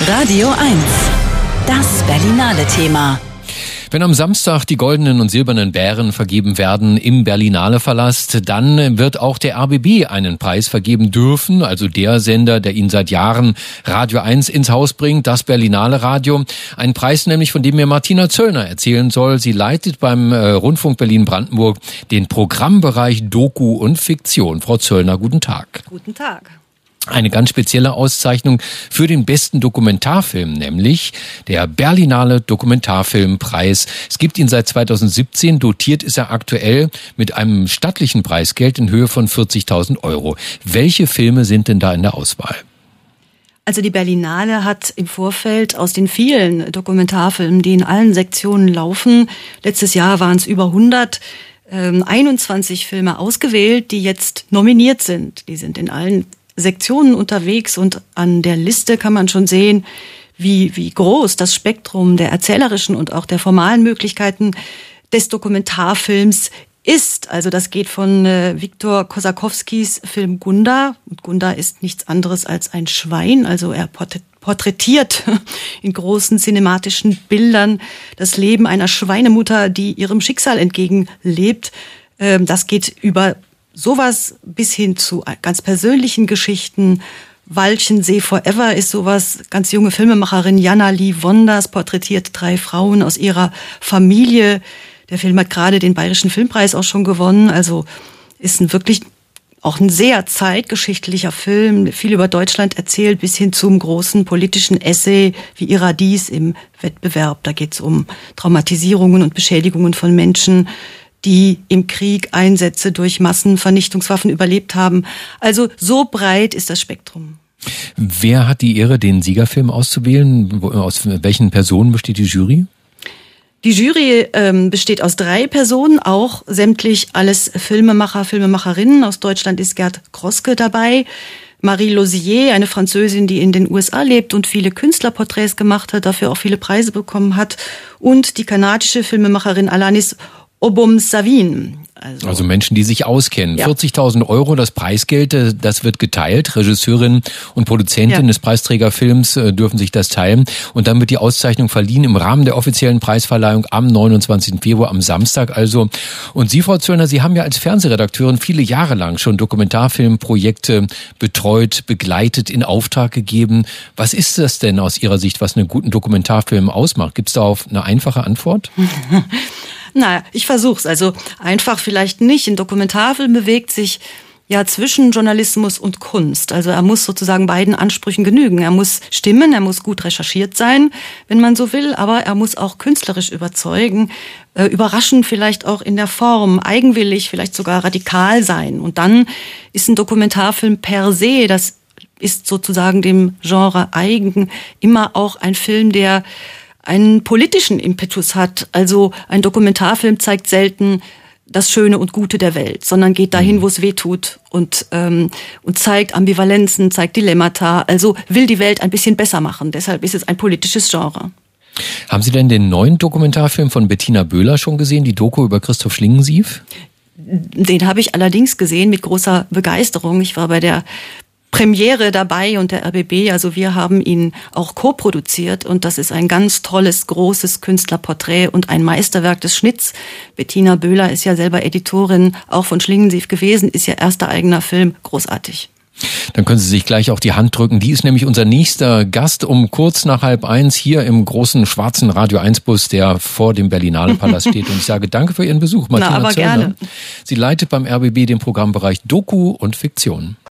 Radio 1. Das Berlinale Thema. Wenn am Samstag die goldenen und silbernen Bären vergeben werden im Berlinale Palast, dann wird auch der RBB einen Preis vergeben dürfen, also der Sender, der ihn seit Jahren Radio 1 ins Haus bringt, das Berlinale Radio. Ein Preis nämlich, von dem mir Martina Zöllner erzählen soll. Sie leitet beim Rundfunk Berlin-Brandenburg den Programmbereich Doku und Fiktion. Frau Zöllner, guten Tag. Guten Tag. Eine ganz spezielle Auszeichnung für den besten Dokumentarfilm, nämlich der Berlinale Dokumentarfilmpreis. Es gibt ihn seit 2017, dotiert ist er aktuell mit einem stattlichen Preisgeld in Höhe von 40.000 Euro. Welche Filme sind denn da in der Auswahl? Also die Berlinale hat im Vorfeld aus den vielen Dokumentarfilmen, die in allen Sektionen laufen, letztes Jahr waren es über 100, 21 Filme ausgewählt, die jetzt nominiert sind. Die sind in allen Sektionen unterwegs und an der Liste kann man schon sehen, wie groß das Spektrum der erzählerischen und auch der formalen Möglichkeiten des Dokumentarfilms ist. Also das geht von Wiktor Kosakowskis Film Gunda. Und Gunda ist nichts anderes als ein Schwein. Also er porträtiert in großen cinematischen Bildern das Leben einer Schweinemutter, die ihrem Schicksal entgegenlebt. Das geht über sowas bis hin zu ganz persönlichen Geschichten. Walchensee Forever ist sowas. Ganz junge Filmemacherin Jana Lee Wonders porträtiert 3 Frauen aus ihrer Familie. Der Film hat gerade den Bayerischen Filmpreis auch schon gewonnen. Also ist wirklich auch ein sehr zeitgeschichtlicher Film, viel über Deutschland erzählt, bis hin zum großen politischen Essay wie Iradies im Wettbewerb. Da geht es um Traumatisierungen und Beschädigungen von Menschen, die im Krieg Einsätze durch Massenvernichtungswaffen überlebt haben. Also so breit ist das Spektrum. Wer hat die Ehre, den Siegerfilm auszuwählen? Aus welchen Personen besteht die Jury? Die Jury besteht aus 3 Personen, auch sämtlich alles Filmemacher, Filmemacherinnen. Aus Deutschland ist Gerd Kroske dabei. Marie Lausier, eine Französin, die in den USA lebt und viele Künstlerporträts gemacht hat, dafür auch viele Preise bekommen hat. Und die kanadische Filmemacherin Alanis Obomsawin. Also Menschen, die sich auskennen. Ja. 40.000 Euro, das Preisgeld, das wird geteilt. Regisseurin und Produzentin des Preisträgerfilms dürfen sich das teilen. Und dann wird die Auszeichnung verliehen im Rahmen der offiziellen Preisverleihung am 29. Februar, am Samstag also. Und Sie, Frau Zöllner, Sie haben ja als Fernsehredakteurin viele Jahre lang schon Dokumentarfilmprojekte betreut, begleitet, in Auftrag gegeben. Was ist das denn aus Ihrer Sicht, was einen guten Dokumentarfilm ausmacht? Gibt es darauf eine einfache Antwort? Naja, ich versuch's. Also einfach vielleicht nicht. Ein Dokumentarfilm bewegt sich ja zwischen Journalismus und Kunst. Also er muss sozusagen beiden Ansprüchen genügen. Er muss stimmen, er muss gut recherchiert sein, wenn man so will, aber er muss auch künstlerisch überzeugen, überraschen vielleicht auch in der Form, eigenwillig, vielleicht sogar radikal sein. Und dann ist ein Dokumentarfilm per se, das ist sozusagen dem Genre eigen, immer auch ein Film, der einen politischen Impetus hat. Also ein Dokumentarfilm zeigt selten das Schöne und Gute der Welt, sondern geht dahin, wo es weh tut und zeigt Ambivalenzen, zeigt Dilemmata, also will die Welt ein bisschen besser machen. Deshalb ist es ein politisches Genre. Haben Sie denn den neuen Dokumentarfilm von Bettina Böhler schon gesehen, die Doku über Christoph Schlingensief? Den habe ich allerdings gesehen mit großer Begeisterung. Ich war bei der Premiere dabei und der RBB, also wir haben ihn auch co-produziert und das ist ein ganz tolles, großes Künstlerporträt und ein Meisterwerk des Schnitts. Bettina Böhler ist ja selber Editorin, auch von Schlingensief gewesen, ist ihr erster eigener Film, großartig. Dann können Sie sich gleich auch die Hand drücken. Die ist nämlich unser nächster Gast um kurz nach 12:30 hier im großen schwarzen Radio 1 Bus, der vor dem Berlinale Palast steht. Und ich sage danke für Ihren Besuch, Martina Zöllner. Gerne. Sie leitet beim RBB den Programmbereich Doku und Fiktion.